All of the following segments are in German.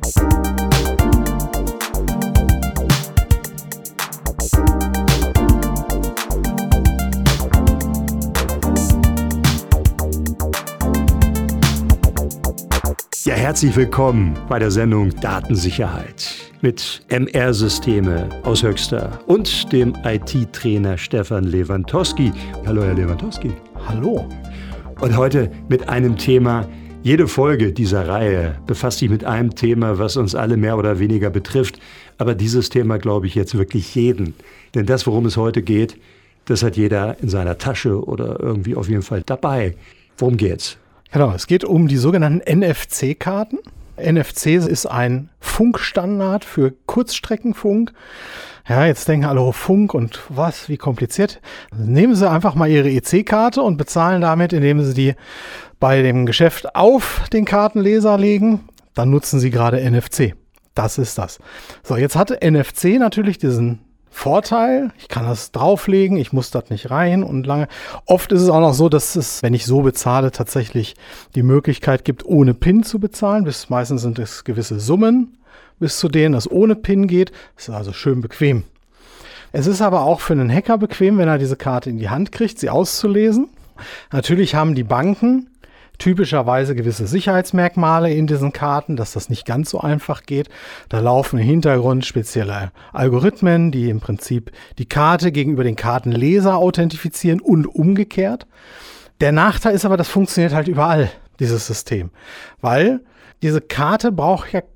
Ja, herzlich willkommen bei der Sendung Datensicherheit mit MR-Systeme aus Höxter und dem IT-Trainer Stefan Lewandowski. Hallo, Herr Lewandowski. Hallo. Und heute mit einem Thema. Jede Folge dieser Reihe befasst sich mit einem Thema, was uns alle mehr oder weniger betrifft. Aber dieses Thema, glaube ich, jetzt wirklich jeden. Denn das, worum es heute geht, das hat jeder in seiner Tasche oder irgendwie auf jeden Fall dabei. Worum geht's? Genau, es geht um die sogenannten NFC-Karten. NFC ist ein Funkstandard für Kurzstreckenfunk. Ja, jetzt denken alle, oh, Funk und was, wie kompliziert. Nehmen Sie einfach mal Ihre EC-Karte und bezahlen damit, indem Sie die bei dem Geschäft auf den Kartenleser legen. Dann nutzen Sie gerade NFC. Das ist das. So, jetzt hat NFC natürlich diesen Vorteil, ich kann das drauflegen, ich muss das nicht rein und lange. Oft ist es auch noch so, dass es, wenn ich so bezahle, tatsächlich die Möglichkeit gibt, ohne PIN zu bezahlen. Meistens sind es gewisse Summen, bis zu denen das ohne PIN geht. Das ist also schön bequem. Es ist aber auch für einen Hacker bequem, wenn er diese Karte in die Hand kriegt, sie auszulesen. Natürlich haben die Banken typischerweise gewisse Sicherheitsmerkmale in diesen Karten, dass das nicht ganz so einfach geht. Da laufen im Hintergrund spezielle Algorithmen, die im Prinzip die Karte gegenüber den Kartenleser authentifizieren und umgekehrt. Der Nachteil ist aber, das funktioniert halt überall, dieses System, weil diese Karte braucht ja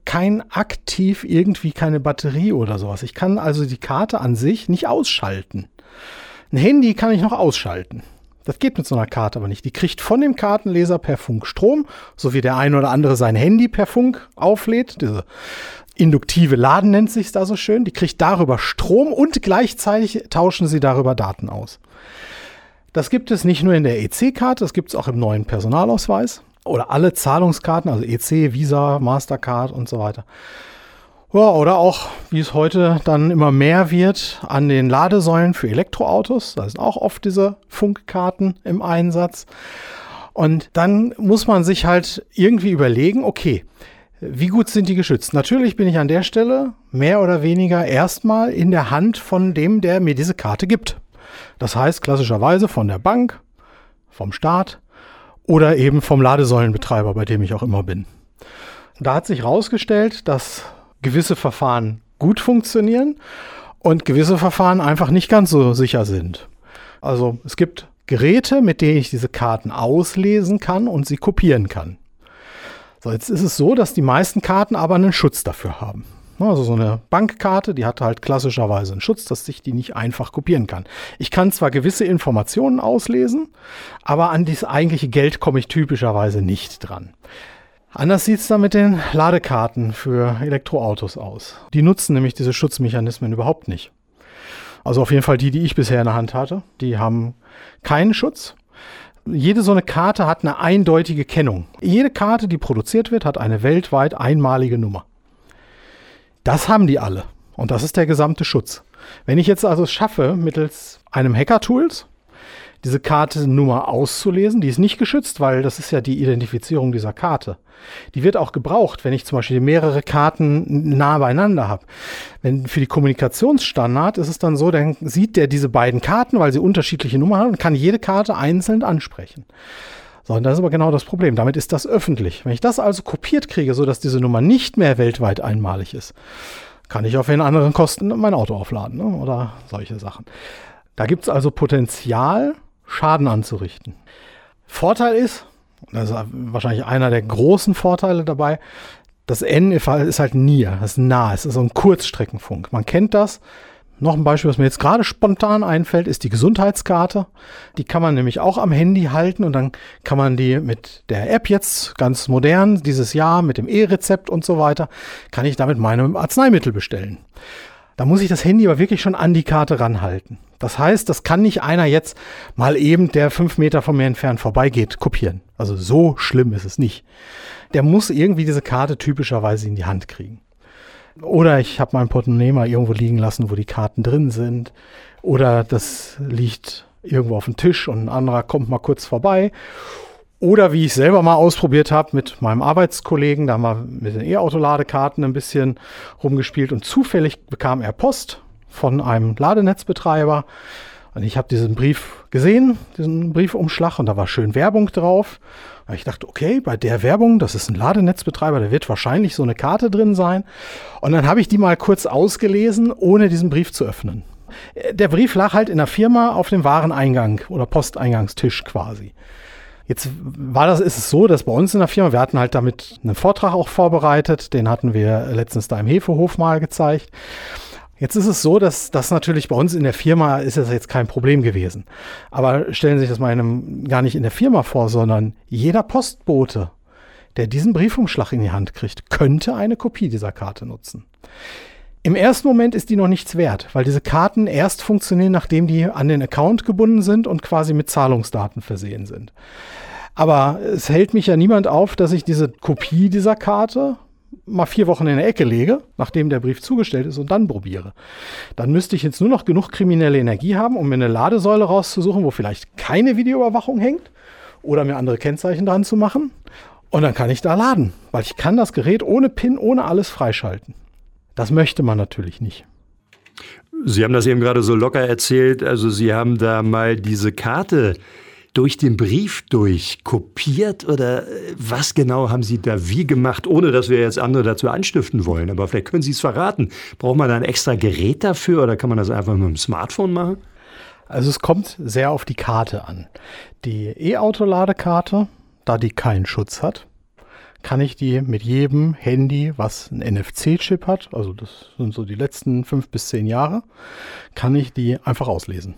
keine Batterie oder sowas. Ich kann also die Karte an sich nicht ausschalten. Ein Handy kann ich noch ausschalten. Das geht mit so einer Karte aber nicht. Die kriegt von dem Kartenleser per Funk Strom, so wie der ein oder andere sein Handy per Funk auflädt. Diese induktive Laden nennt sich da so schön. Die kriegt darüber Strom und gleichzeitig tauschen sie darüber Daten aus. Das gibt es nicht nur in der EC-Karte, das gibt es auch im neuen Personalausweis oder alle Zahlungskarten, also EC, Visa, Mastercard und so weiter. Ja, oder auch, wie es heute dann immer mehr wird, an den Ladesäulen für Elektroautos. Da sind auch oft diese Funkkarten im Einsatz. Und dann muss man sich halt irgendwie überlegen, okay, wie gut sind die geschützt? Natürlich bin ich an der Stelle mehr oder weniger erstmal in der Hand von dem, der mir diese Karte gibt. Das heißt klassischerweise von der Bank, vom Staat oder eben vom Ladesäulenbetreiber, bei dem ich auch immer bin. Da hat sich herausgestellt, dass gewisse Verfahren gut funktionieren und gewisse Verfahren einfach nicht ganz so sicher sind. Also es gibt Geräte, mit denen ich diese Karten auslesen kann und sie kopieren kann. So, jetzt ist es so, dass die meisten Karten aber einen Schutz dafür haben. Also so eine Bankkarte, die hat halt klassischerweise einen Schutz, dass ich die nicht einfach kopieren kann. Ich kann zwar gewisse Informationen auslesen, aber an das eigentliche Geld komme ich typischerweise nicht dran. Anders sieht es dann mit den Ladekarten für Elektroautos aus. Die nutzen nämlich diese Schutzmechanismen überhaupt nicht. Also auf jeden Fall die ich bisher in der Hand hatte, die haben keinen Schutz. Jede so eine Karte hat eine eindeutige Kennung. Jede Karte, die produziert wird, hat eine weltweit einmalige Nummer. Das haben die alle und das ist der gesamte Schutz. Wenn ich jetzt also es schaffe, mittels einem Hacker-Tools diese Kartennummer auszulesen, die ist nicht geschützt, weil das ist ja die Identifizierung dieser Karte. Die wird auch gebraucht, wenn ich zum Beispiel mehrere Karten nah beieinander habe. Für die Kommunikationsstandard ist es dann so, dann sieht der diese beiden Karten, weil sie unterschiedliche Nummern haben und kann jede Karte einzeln ansprechen. So, und das ist aber genau das Problem. Damit ist das öffentlich. Wenn ich das also kopiert kriege, sodass diese Nummer nicht mehr weltweit einmalig ist, kann ich auf den anderen Kosten mein Auto aufladen, ne? Oder solche Sachen. Da gibt es also Potenzial, Schaden anzurichten. Vorteil ist, das ist wahrscheinlich einer der großen Vorteile dabei, das N ist halt near, das ist nah, es ist so ein Kurzstreckenfunk. Man kennt das. Noch ein Beispiel, was mir jetzt gerade spontan einfällt, ist die Gesundheitskarte. Die kann man nämlich auch am Handy halten und dann kann man die mit der App jetzt, ganz modern, dieses Jahr mit dem E-Rezept und so weiter, kann ich damit meine Arzneimittel bestellen. Da muss ich das Handy aber wirklich schon an die Karte ranhalten. Das heißt, das kann nicht einer jetzt mal eben, der 5 Meter von mir entfernt vorbeigeht, kopieren. Also so schlimm ist es nicht. Der muss irgendwie diese Karte typischerweise in die Hand kriegen. Oder ich habe mein Portemonnaie mal irgendwo liegen lassen, wo die Karten drin sind. Oder das liegt irgendwo auf dem Tisch und ein anderer kommt mal kurz vorbei. Oder wie ich selber mal ausprobiert habe mit meinem Arbeitskollegen, da haben wir mit den E-Auto-Ladekarten ein bisschen rumgespielt und zufällig bekam er Post von einem Ladenetzbetreiber. Und ich habe diesen Brief gesehen, diesen Briefumschlag, und da war schön Werbung drauf. Und ich dachte, okay, bei der Werbung, das ist ein Ladenetzbetreiber, da wird wahrscheinlich so eine Karte drin sein. Und dann habe ich die mal kurz ausgelesen, ohne diesen Brief zu öffnen. Der Brief lag halt in der Firma auf dem Wareneingang oder Posteingangstisch quasi. Jetzt ist es so, dass bei uns in der Firma, wir hatten halt damit einen Vortrag auch vorbereitet, den hatten wir letztens da im Hefehof mal gezeigt. Jetzt ist es so, dass das natürlich bei uns in der Firma ist das jetzt kein Problem gewesen. Aber stellen Sie sich das mal gar nicht in der Firma vor, sondern jeder Postbote, der diesen Briefumschlag in die Hand kriegt, könnte eine Kopie dieser Karte nutzen. Im ersten Moment ist die noch nichts wert, weil diese Karten erst funktionieren, nachdem die an den Account gebunden sind und quasi mit Zahlungsdaten versehen sind. Aber es hält mich ja niemand auf, dass ich diese Kopie dieser Karte mal 4 Wochen in der Ecke lege, nachdem der Brief zugestellt ist, und dann probiere. Dann müsste ich jetzt nur noch genug kriminelle Energie haben, um mir eine Ladesäule rauszusuchen, wo vielleicht keine Videoüberwachung hängt oder mir andere Kennzeichen dran zu machen. Und dann kann ich da laden, weil ich kann das Gerät ohne PIN, ohne alles freischalten. Das möchte man natürlich nicht. Sie haben das eben gerade so locker erzählt. Also Sie haben da mal diese Karte durch den Brief kopiert, oder was genau haben Sie da wie gemacht, ohne dass wir jetzt andere dazu anstiften wollen? Aber vielleicht können Sie es verraten. Braucht man da ein extra Gerät dafür oder kann man das einfach mit dem Smartphone machen? Also es kommt sehr auf die Karte an. Die E-Auto-Ladekarte, da die keinen Schutz hat, kann ich die mit jedem Handy, was einen NFC-Chip hat, also das sind so die letzten 5 bis 10 Jahre, kann ich die einfach auslesen.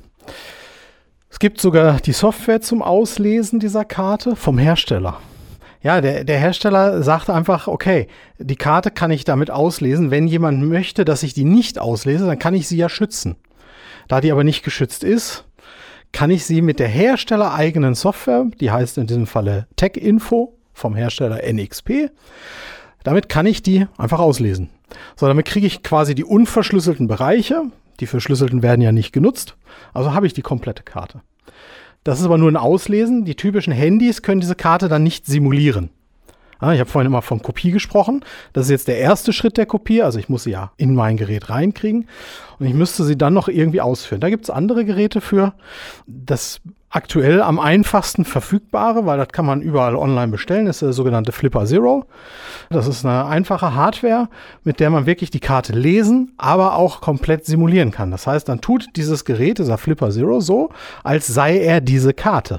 Es gibt sogar die Software zum Auslesen dieser Karte vom Hersteller. Ja, der Hersteller sagt einfach, okay, die Karte kann ich damit auslesen. Wenn jemand möchte, dass ich die nicht auslese, dann kann ich sie ja schützen. Da die aber nicht geschützt ist, kann ich sie mit der herstellereigenen Software, die heißt in diesem Falle TechInfo, vom Hersteller NXP. Damit kann ich die einfach auslesen. So, damit kriege ich quasi die unverschlüsselten Bereiche. Die verschlüsselten werden ja nicht genutzt. Also habe ich die komplette Karte. Das ist aber nur ein Auslesen. Die typischen Handys können diese Karte dann nicht simulieren. Ich habe vorhin immer von Kopie gesprochen. Das ist jetzt der erste Schritt der Kopie. Also ich muss sie ja in mein Gerät reinkriegen. Und ich müsste sie dann noch irgendwie ausführen. Da gibt es andere Geräte für. Das aktuell am einfachsten verfügbare, weil das kann man überall online bestellen, ist der sogenannte Flipper Zero. Das ist eine einfache Hardware, mit der man wirklich die Karte lesen, aber auch komplett simulieren kann. Das heißt, dann tut dieses Gerät, dieser Flipper Zero, so, als sei er diese Karte.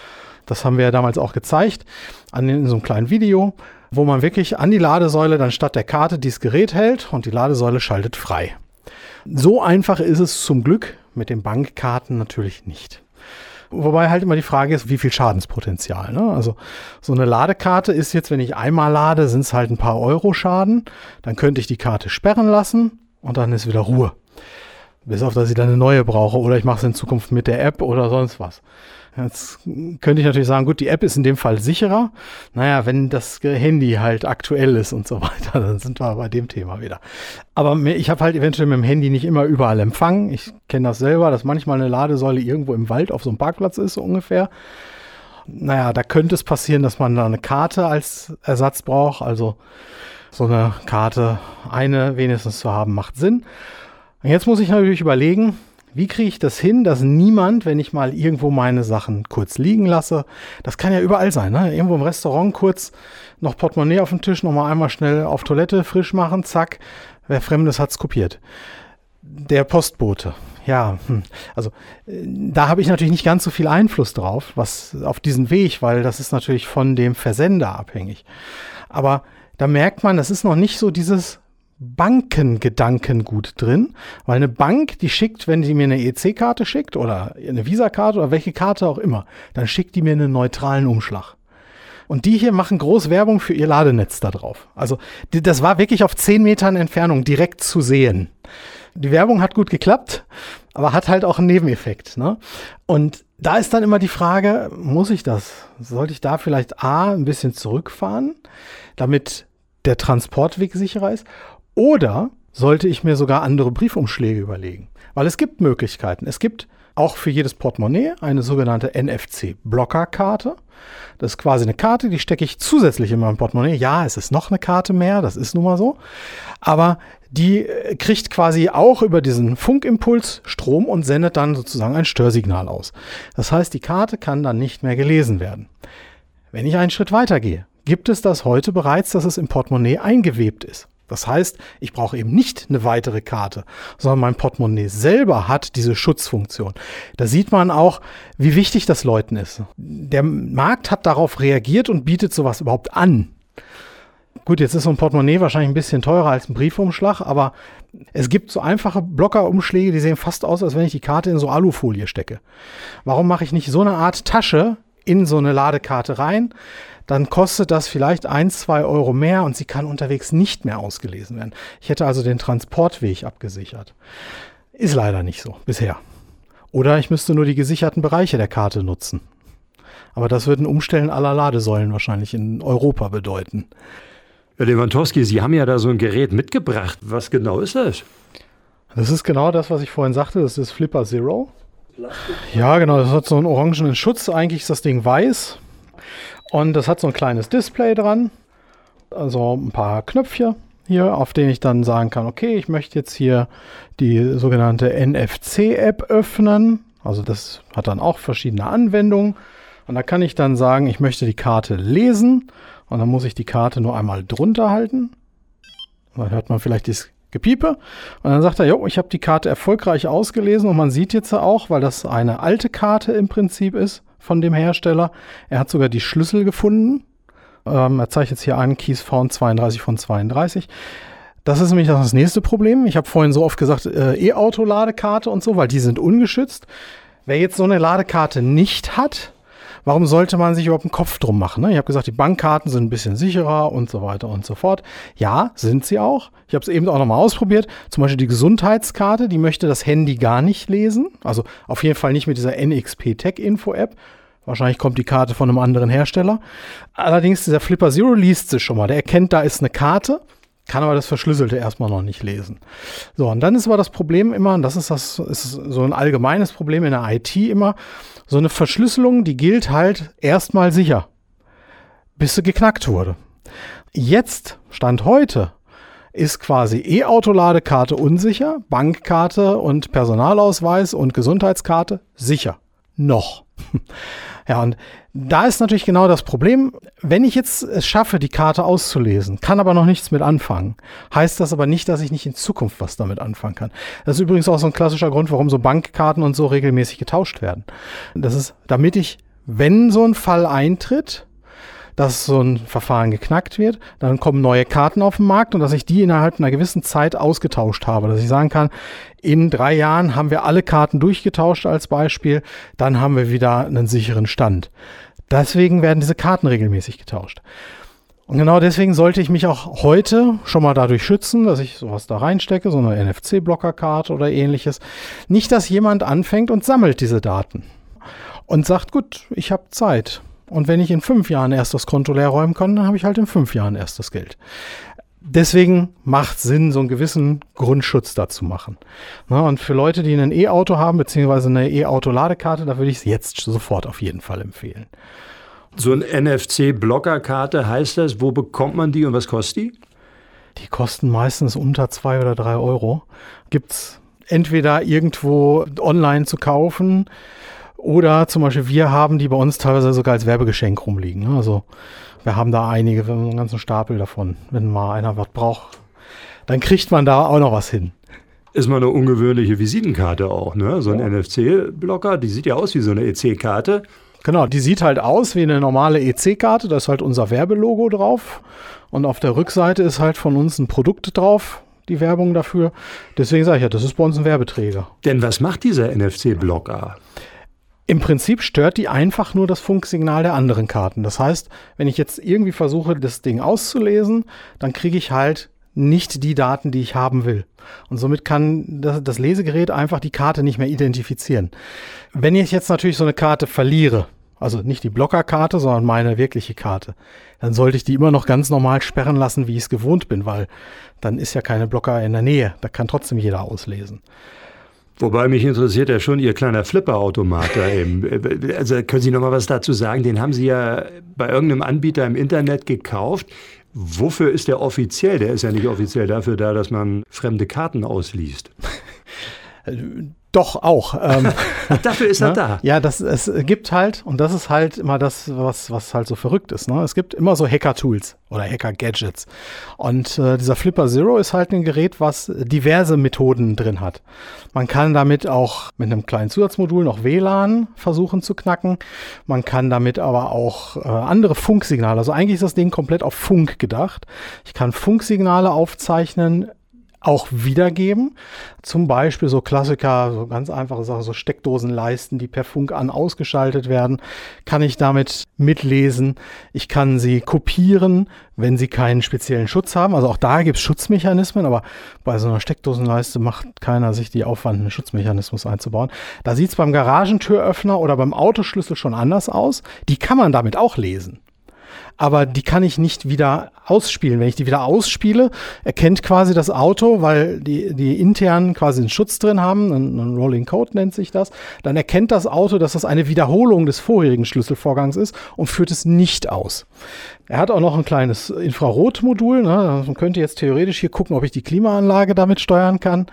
Das haben wir ja damals auch gezeigt in so einem kleinen Video, wo man wirklich an die Ladesäule dann statt der Karte dieses Gerät hält und die Ladesäule schaltet frei. So einfach ist es zum Glück mit den Bankkarten natürlich nicht. Wobei halt immer die Frage ist, wie viel Schadenspotenzial, ne? Also so eine Ladekarte ist jetzt, wenn ich einmal lade, sind es halt ein paar Euro Schaden. Dann könnte ich die Karte sperren lassen und dann ist wieder Ruhe. Bis auf, dass ich dann eine neue brauche oder ich mache es in Zukunft mit der App oder sonst was. Jetzt könnte ich natürlich sagen, gut, die App ist in dem Fall sicherer. Naja, wenn das Handy halt aktuell ist und so weiter, dann sind wir bei dem Thema wieder. Aber ich habe halt eventuell mit dem Handy nicht immer überall Empfang. Ich kenne das selber, dass manchmal eine Ladesäule irgendwo im Wald auf so einem Parkplatz ist, so ungefähr. Naja, da könnte es passieren, dass man da eine Karte als Ersatz braucht. Also so eine Karte, eine wenigstens zu haben, macht Sinn. Und jetzt muss ich natürlich überlegen, wie kriege ich das hin, dass niemand, wenn ich mal irgendwo meine Sachen kurz liegen lasse, das kann ja überall sein, ne? Irgendwo im Restaurant kurz noch Portemonnaie auf dem Tisch, nochmal einmal schnell auf Toilette frisch machen, zack, wer Fremdes hat's kopiert. Der Postbote, ja, also da habe ich natürlich nicht ganz so viel Einfluss drauf, was auf diesen Weg, weil das ist natürlich von dem Versender abhängig. Aber da merkt man, das ist noch nicht so dieses Bankengedankengut drin, weil eine Bank, die schickt, wenn sie mir eine EC-Karte schickt oder eine Visa-Karte oder welche Karte auch immer, dann schickt die mir einen neutralen Umschlag. Und die hier machen groß Werbung für ihr Ladenetz da drauf. Also das war wirklich auf 10 Metern Entfernung direkt zu sehen. Die Werbung hat gut geklappt, aber hat halt auch einen Nebeneffekt, ne? Und da ist dann immer die Frage, muss ich das? Sollte ich da vielleicht ein bisschen zurückfahren, damit der Transportweg sicherer ist? Oder sollte ich mir sogar andere Briefumschläge überlegen? Weil es gibt Möglichkeiten. Es gibt auch für jedes Portemonnaie eine sogenannte NFC-Blockerkarte. Das ist quasi eine Karte, die stecke ich zusätzlich in mein Portemonnaie. Ja, es ist noch eine Karte mehr, das ist nun mal so. Aber die kriegt quasi auch über diesen Funkimpuls Strom und sendet dann sozusagen ein Störsignal aus. Das heißt, die Karte kann dann nicht mehr gelesen werden. Wenn ich einen Schritt weiter gehe, gibt es das heute bereits, dass es im Portemonnaie eingewebt ist. Das heißt, ich brauche eben nicht eine weitere Karte, sondern mein Portemonnaie selber hat diese Schutzfunktion. Da sieht man auch, wie wichtig das Leuten ist. Der Markt hat darauf reagiert und bietet sowas überhaupt an. Gut, jetzt ist so ein Portemonnaie wahrscheinlich ein bisschen teurer als ein Briefumschlag, aber es gibt so einfache Blockerumschläge, die sehen fast aus, als wenn ich die Karte in so Alufolie stecke. Warum mache ich nicht so eine Art Tasche in so eine Ladekarte rein? Dann kostet das vielleicht 1, 2 Euro mehr und sie kann unterwegs nicht mehr ausgelesen werden. Ich hätte also den Transportweg abgesichert. Ist leider nicht so, bisher. Oder ich müsste nur die gesicherten Bereiche der Karte nutzen. Aber das würde ein Umstellen aller Ladesäulen wahrscheinlich in Europa bedeuten. Herr Lewandowski, Sie haben ja da so ein Gerät mitgebracht. Was genau ist das? Das ist genau das, was ich vorhin sagte. Das ist Flipper Zero. Ja, genau. Das hat so einen orangenen Schutz. Eigentlich ist das Ding weiß. Und das hat so ein kleines Display dran, also ein paar Knöpfchen hier, auf denen ich dann sagen kann, okay, ich möchte jetzt hier die sogenannte NFC-App öffnen. Also das hat dann auch verschiedene Anwendungen. Und da kann ich dann sagen, ich möchte die Karte lesen. Und dann muss ich die Karte nur einmal drunter halten. Und dann hört man vielleicht das Gepiepe. Und dann sagt er, jo, ich habe die Karte erfolgreich ausgelesen. Und man sieht jetzt auch, weil das eine alte Karte im Prinzip ist, von dem Hersteller. Er hat sogar die Schlüssel gefunden. Er zeigt jetzt hier an, Keys found 32 von 32. Das ist nämlich das nächste Problem. Ich habe vorhin so oft gesagt, E-Auto-Ladekarte und so, weil die sind ungeschützt. Wer jetzt so eine Ladekarte nicht hat, warum sollte man sich überhaupt einen Kopf drum machen? Ne? Ich habe gesagt, die Bankkarten sind ein bisschen sicherer und so weiter und so fort. Ja, sind sie auch. Ich habe es eben auch nochmal ausprobiert. Zum Beispiel die Gesundheitskarte, die möchte das Handy gar nicht lesen. Also auf jeden Fall nicht mit dieser NXP Tech Info App. Wahrscheinlich kommt die Karte von einem anderen Hersteller. Allerdings, dieser Flipper Zero liest sie schon mal. Der erkennt, da ist eine Karte, kann aber das Verschlüsselte erstmal noch nicht lesen. So, und dann ist aber das Problem immer, und das ist so ein allgemeines Problem in der IT immer, so eine Verschlüsselung, die gilt halt erstmal sicher, bis sie geknackt wurde. Jetzt, Stand heute, ist quasi E-Auto-Ladekarte unsicher, Bankkarte und Personalausweis und Gesundheitskarte sicher. Noch. Ja, und da ist natürlich genau das Problem, wenn ich jetzt es schaffe, die Karte auszulesen, kann aber noch nichts mit anfangen, heißt das aber nicht, dass ich nicht in Zukunft was damit anfangen kann. Das ist übrigens auch so ein klassischer Grund, warum so Bankkarten und so regelmäßig getauscht werden. Das ist, damit ich, wenn so ein Fall eintritt, dass so ein Verfahren geknackt wird, dann kommen neue Karten auf den Markt und dass ich die innerhalb einer gewissen Zeit ausgetauscht habe. Dass ich sagen kann, in 3 Jahren haben wir alle Karten durchgetauscht als Beispiel, dann haben wir wieder einen sicheren Stand. Deswegen werden diese Karten regelmäßig getauscht. Und genau deswegen sollte ich mich auch heute schon mal dadurch schützen, dass ich sowas da reinstecke, so eine NFC-Blockerkarte oder ähnliches. Nicht, dass jemand anfängt und sammelt diese Daten und sagt, gut, ich habe Zeit. Und wenn ich in 5 Jahren erst das Konto leer räumen kann, dann habe ich halt in 5 Jahren erst das Geld. Deswegen macht es Sinn, so einen gewissen Grundschutz da zu machen. Na, und für Leute, die ein E-Auto haben, beziehungsweise eine E-Auto-Ladekarte, da würde ich es jetzt sofort auf jeden Fall empfehlen. So eine NFC-Blockerkarte heißt das, wo bekommt man die und was kostet die? Die kosten meistens unter 2 oder 3 Euro. Gibt es entweder irgendwo online zu kaufen, oder zum Beispiel wir haben die bei uns teilweise sogar als Werbegeschenk rumliegen. Also wir haben da einige, wir haben einen ganzen Stapel davon. Wenn mal einer was braucht, dann kriegt man da auch noch was hin. Ist mal eine ungewöhnliche Visitenkarte auch, ne? So ein NFC-Blocker, die sieht ja aus wie so eine EC-Karte. Genau, die sieht halt aus wie eine normale EC-Karte. Da ist halt unser Werbelogo drauf. Und auf der Rückseite ist halt von uns ein Produkt drauf, die Werbung dafür. Deswegen sage ich ja, das ist bei uns ein Werbeträger. Denn was macht dieser NFC-Blocker? Im Prinzip stört die einfach nur das Funksignal der anderen Karten. Das heißt, wenn ich jetzt irgendwie versuche, das Ding auszulesen, dann kriege ich halt nicht die Daten, die ich haben will. Und somit kann das Lesegerät einfach die Karte nicht mehr identifizieren. Wenn ich jetzt natürlich so eine Karte verliere, also nicht die Blockerkarte, sondern meine wirkliche Karte, dann sollte ich die immer noch ganz normal sperren lassen, wie ich es gewohnt bin, weil dann ist ja keine Blocker in der Nähe. Da kann trotzdem jeder auslesen. Wobei mich interessiert ja schon Ihr kleiner Flipperautomat da eben. Also können Sie noch mal was dazu sagen? Den haben Sie ja bei irgendeinem Anbieter im Internet gekauft. Wofür ist der offiziell? Der ist ja nicht offiziell dafür da, dass man fremde Karten ausliest. Doch auch. Dafür ist er da. Ja, es gibt halt, und das ist halt immer das, was halt so verrückt ist. Ne? Es gibt immer so Hacker-Tools oder Hacker-Gadgets. Und dieser Flipper Zero ist halt ein Gerät, was diverse Methoden drin hat. Man kann damit auch mit einem kleinen Zusatzmodul noch WLAN versuchen zu knacken. Man kann damit aber auch andere Funksignale, also eigentlich ist das Ding komplett auf Funk gedacht. Ich kann Funksignale aufzeichnen, auch wiedergeben. Zum Beispiel so Klassiker, so ganz einfache Sachen, so Steckdosenleisten, die per Funk an ausgeschaltet werden, kann ich damit mitlesen. Ich kann sie kopieren, wenn sie keinen speziellen Schutz haben. Also auch da gibt es Schutzmechanismen, aber bei so einer Steckdosenleiste macht keiner sich die Aufwand, einen Schutzmechanismus einzubauen. Da sieht es beim Garagentüröffner oder beim Autoschlüssel schon anders aus. Die kann man damit auch lesen. Aber die kann ich nicht wieder ausspielen. Wenn ich die wieder ausspiele, erkennt quasi das Auto, weil die intern quasi einen Schutz drin haben, ein Rolling Code nennt sich das, dann erkennt das Auto, dass das eine Wiederholung des vorherigen Schlüsselvorgangs ist und führt es nicht aus. Er hat auch noch ein kleines Infrarotmodul. Ne? Man könnte jetzt theoretisch hier gucken, ob ich die Klimaanlage damit steuern kann.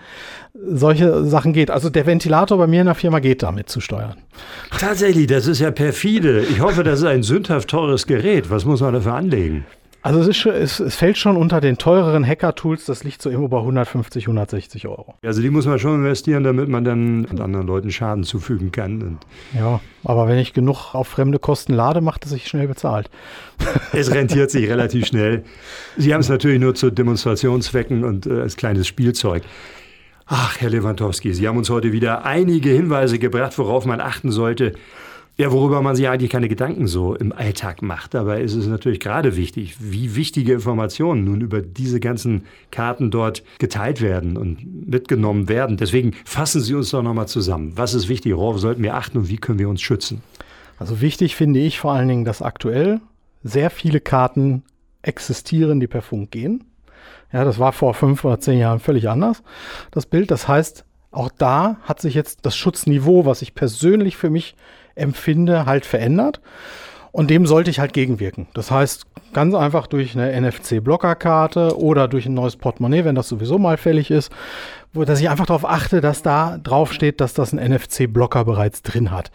Solche Sachen geht. Also der Ventilator bei mir in der Firma geht damit zu steuern. Tatsächlich, das ist ja perfide. Ich hoffe, das ist ein sündhaft teures Gerät. Was muss man dafür anlegen? Also es fällt schon unter den teureren Hacker-Tools, das liegt so irgendwo bei 150, 160 Euro. Also die muss man schon investieren, damit man dann anderen Leuten Schaden zufügen kann. Und ja, aber wenn ich genug auf fremde Kosten lade, macht es sich schnell bezahlt. Es rentiert sich relativ schnell. Sie haben es natürlich nur zu Demonstrationszwecken und als kleines Spielzeug. Ach, Herr Lewandowski, Sie haben uns heute wieder einige Hinweise gebracht, worauf man achten sollte. Ja, worüber man sich eigentlich keine Gedanken so im Alltag macht. Dabei ist es natürlich gerade wichtig, wie wichtige Informationen nun über diese ganzen Karten dort geteilt werden und mitgenommen werden. Deswegen fassen Sie uns doch nochmal zusammen. Was ist wichtig, worauf sollten wir achten und wie können wir uns schützen? Also wichtig finde ich vor allen Dingen, dass aktuell sehr viele Karten existieren, die per Funk gehen. Ja, das war vor 5 oder 10 Jahren völlig anders, das Bild. Das heißt, auch da hat sich jetzt das Schutzniveau, was ich persönlich für mich empfinde, halt verändert. Und dem sollte ich halt gegenwirken. Das heißt, ganz einfach durch eine NFC-Blockerkarte oder durch ein neues Portemonnaie, wenn das sowieso mal fällig ist, dass ich einfach darauf achte, dass da drauf steht, dass das ein NFC-Blocker bereits drin hat.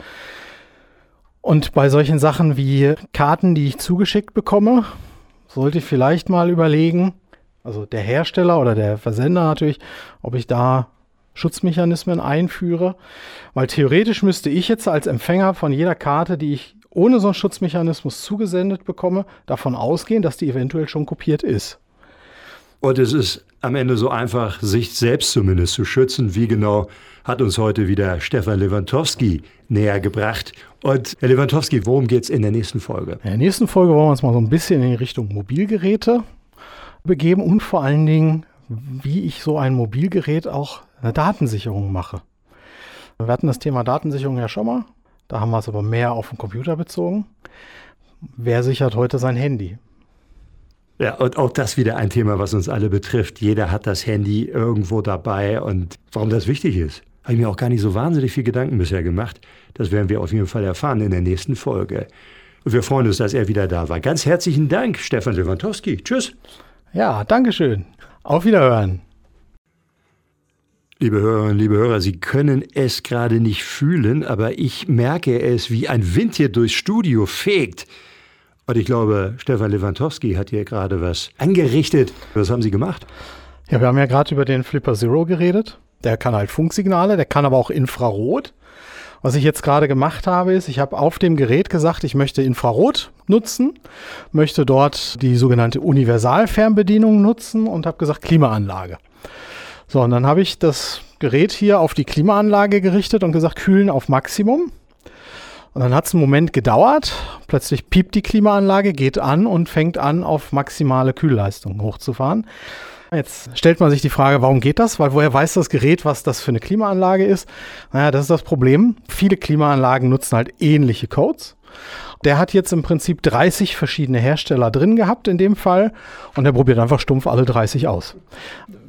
Und bei solchen Sachen wie Karten, die ich zugeschickt bekomme, sollte ich vielleicht mal überlegen, also der Hersteller oder der Versender natürlich, ob ich da Schutzmechanismen einführe, weil theoretisch müsste ich jetzt als Empfänger von jeder Karte, die ich ohne so einen Schutzmechanismus zugesendet bekomme, davon ausgehen, dass die eventuell schon kopiert ist. Und es ist am Ende so einfach, sich selbst zumindest zu schützen. Wie genau hat uns heute wieder Stefan Lewandowski näher gebracht. Und Herr Lewandowski, worum geht es in der nächsten Folge? In der nächsten Folge wollen wir uns mal so ein bisschen in die Richtung Mobilgeräte begeben und vor allen Dingen, wie ich so ein Mobilgerät auch eine Datensicherung mache. Wir hatten das Thema Datensicherung ja schon mal. Da haben wir es aber mehr auf den Computer bezogen. Wer sichert heute sein Handy? Ja, und auch das wieder ein Thema, was uns alle betrifft. Jeder hat das Handy irgendwo dabei. Und warum das wichtig ist, habe ich mir auch gar nicht so wahnsinnig viel Gedanken bisher gemacht. Das werden wir auf jeden Fall erfahren in der nächsten Folge. Und wir freuen uns, dass er wieder da war. Ganz herzlichen Dank, Stefan Lewandowski. Tschüss. Ja, Dankeschön. Auf Wiederhören. Liebe Hörerinnen, liebe Hörer, Sie können es gerade nicht fühlen, aber ich merke es, wie ein Wind hier durchs Studio fegt. Und ich glaube, Stefan Lewandowski hat hier gerade was angerichtet. Was haben Sie gemacht? Ja, wir haben ja gerade über den Flipper Zero geredet. Der kann halt Funksignale, der kann aber auch Infrarot. Was ich jetzt gerade gemacht habe, ist, ich habe auf dem Gerät gesagt, ich möchte Infrarot nutzen, möchte dort die sogenannte Universalfernbedienung nutzen und habe gesagt Klimaanlage. So, und dann habe ich das Gerät hier auf die Klimaanlage gerichtet und gesagt, kühlen auf Maximum. Und dann hat es einen Moment gedauert. Plötzlich piept die Klimaanlage, geht an und fängt an, auf maximale Kühlleistung hochzufahren. Jetzt stellt man sich die Frage, warum geht das? Weil woher weiß das Gerät, was das für eine Klimaanlage ist? Naja, das ist das Problem. Viele Klimaanlagen nutzen halt ähnliche Codes. Der hat jetzt im Prinzip 30 verschiedene Hersteller drin gehabt in dem Fall und der probiert einfach stumpf alle 30 aus.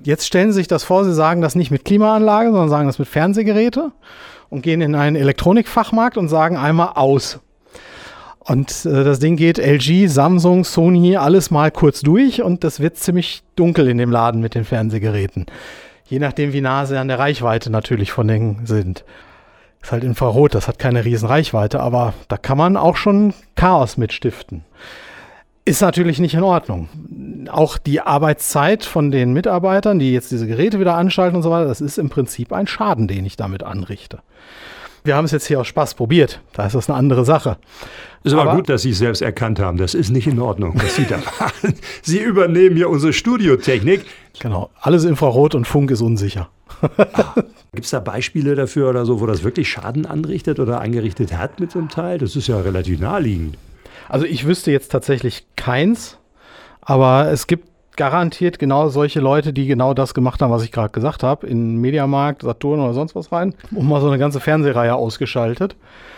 Jetzt stellen Sie sich das vor, Sie sagen das nicht mit Klimaanlage, sondern sagen das mit Fernsehgeräte und gehen in einen Elektronikfachmarkt und sagen einmal aus. Und das Ding geht LG, Samsung, Sony, alles mal kurz durch und das wird ziemlich dunkel in dem Laden mit den Fernsehgeräten. Je nachdem, wie nah sie an der Reichweite natürlich von denen sind. Ist halt Infrarot, das hat keine riesen Reichweite, aber da kann man auch schon Chaos mit stiften. Ist natürlich nicht in Ordnung. Auch die Arbeitszeit von den Mitarbeitern, die jetzt diese Geräte wieder anschalten und so weiter, das ist im Prinzip ein Schaden, den ich damit anrichte. Wir haben es jetzt hier aus Spaß probiert, da ist das eine andere Sache. Ist aber gut, dass Sie es selbst erkannt haben. Das ist nicht in Ordnung, was Sie da machen. Sie übernehmen hier unsere Studiotechnik. Genau, alles Infrarot und Funk ist unsicher. Gibt es da Beispiele dafür oder so, wo das wirklich Schaden anrichtet oder angerichtet hat mit so einem Teil? Das ist ja relativ naheliegend. Also ich wüsste jetzt tatsächlich keins, aber es gibt garantiert genau solche Leute, die genau das gemacht haben, was ich gerade gesagt habe, in Mediamarkt, Saturn oder sonst was rein und mal so eine ganze Fernsehreihe ausgeschaltet.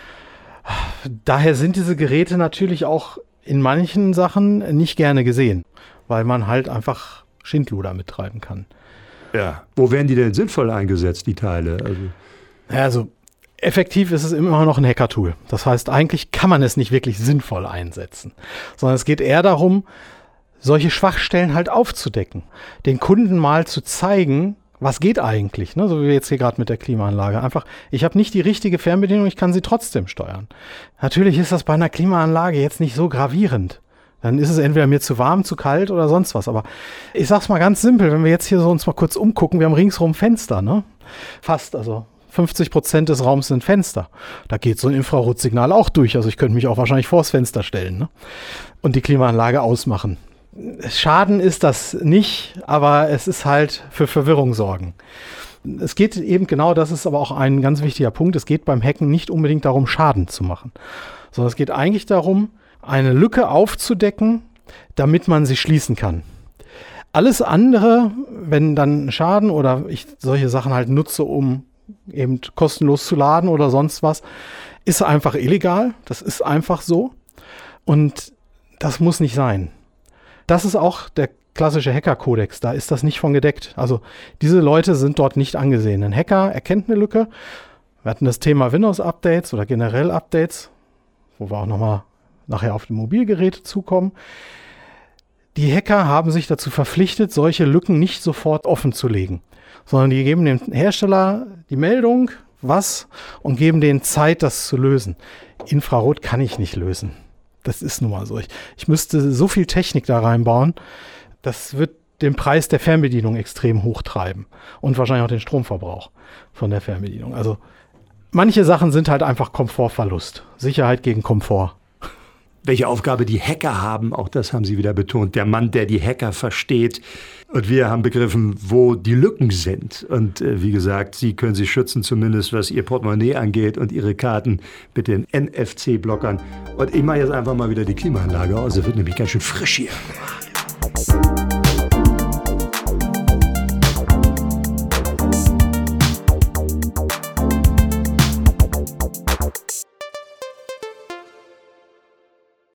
Daher sind diese Geräte natürlich auch in manchen Sachen nicht gerne gesehen, weil man halt einfach Schindluder mittreiben kann. Ja. Wo werden die denn sinnvoll eingesetzt, die Teile? Also effektiv ist es immer noch ein Hacker-Tool. Das heißt, eigentlich kann man es nicht wirklich sinnvoll einsetzen, sondern es geht eher darum, solche Schwachstellen halt aufzudecken, den Kunden mal zu zeigen, was geht eigentlich, ne? So wie wir jetzt hier gerade mit der Klimaanlage. Einfach, ich habe nicht die richtige Fernbedienung, ich kann sie trotzdem steuern. Natürlich ist das bei einer Klimaanlage jetzt nicht so gravierend. Dann ist es entweder mir zu warm, zu kalt oder sonst was. Aber ich sag's mal ganz simpel, wenn wir jetzt hier so uns mal kurz umgucken, wir haben ringsrum Fenster, ne? Fast, also 50% des Raums sind Fenster. Da geht so ein Infrarotsignal auch durch. Also ich könnte mich auch wahrscheinlich vors Fenster stellen, ne? Und die Klimaanlage ausmachen. Schaden ist das nicht, aber es ist halt für Verwirrung sorgen. Es geht eben genau, das ist aber auch ein ganz wichtiger Punkt, es geht beim Hacken nicht unbedingt darum, Schaden zu machen, sondern es geht eigentlich darum, eine Lücke aufzudecken, damit man sie schließen kann. Alles andere, wenn dann Schaden oder ich solche Sachen halt nutze, um eben kostenlos zu laden oder sonst was, ist einfach illegal. Das ist einfach so. Und das muss nicht sein. Das ist auch der klassische Hacker-Kodex, da ist das nicht von gedeckt. Also diese Leute sind dort nicht angesehen. Ein Hacker erkennt eine Lücke. Wir hatten das Thema Windows-Updates oder generell Updates, wo wir auch nochmal nachher auf die Mobilgeräte zukommen. Die Hacker haben sich dazu verpflichtet, solche Lücken nicht sofort offen zu legen, sondern die geben dem Hersteller die Meldung, was, und geben denen Zeit, das zu lösen. Infrarot kann ich nicht lösen. Das ist nun mal so. Ich müsste so viel Technik da reinbauen, das wird den Preis der Fernbedienung extrem hochtreiben und wahrscheinlich auch den Stromverbrauch von der Fernbedienung. Also manche Sachen sind halt einfach Komfortverlust. Sicherheit gegen Komfort. Welche Aufgabe die Hacker haben, auch das haben Sie wieder betont. Der Mann, der die Hacker versteht. Und wir haben begriffen, wo die Lücken sind. Und wie gesagt, Sie können sich schützen, zumindest was Ihr Portemonnaie angeht und Ihre Karten mit den NFC-Blockern. Und ich mache jetzt einfach mal wieder die Klimaanlage aus. Es wird nämlich ganz schön frisch hier.